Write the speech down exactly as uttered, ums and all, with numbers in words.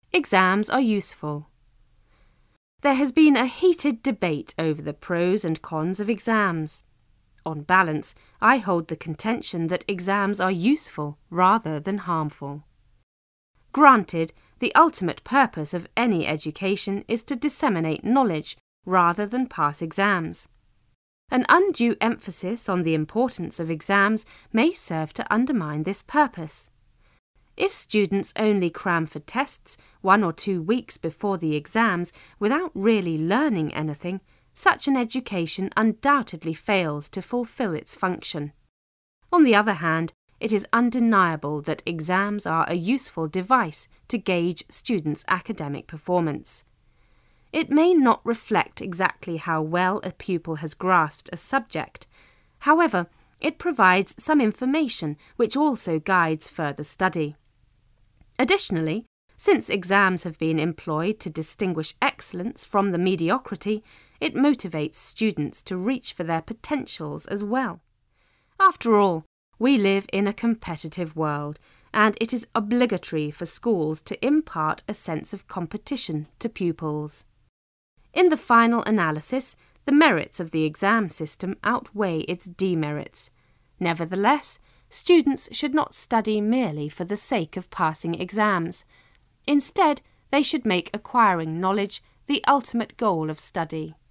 Exams are useful. There has been a heated debate over the pros and cons of exams. On balance, I hold the contention that exams are useful rather than harmful. Granted, the ultimate purpose of any education is to disseminate knowledge rather than pass exams. An undue emphasis on the importance of exams may serve to undermine this purpose. If students only cram for tests one or two weeks before the exams without really learning anything, such an education undoubtedly fails to fulfill its function. On the other hand, it is undeniable that exams are a useful device to gauge students' academic performance. It may not reflect exactly how well a pupil has grasped a subject. However, it provides some information which also guides further study. Additionally, since exams have been employed to distinguish excellence from the mediocrity, it motivates students to reach for their potentials as well. After all, we live in a competitive world, and it is obligatory for schools to impart a sense of competition to pupils. In the final analysis, the merits of the exam system outweigh its demerits. Nevertheless, students should not study merely for the sake of passing exams. Instead, they should make acquiring knowledge the ultimate goal of study.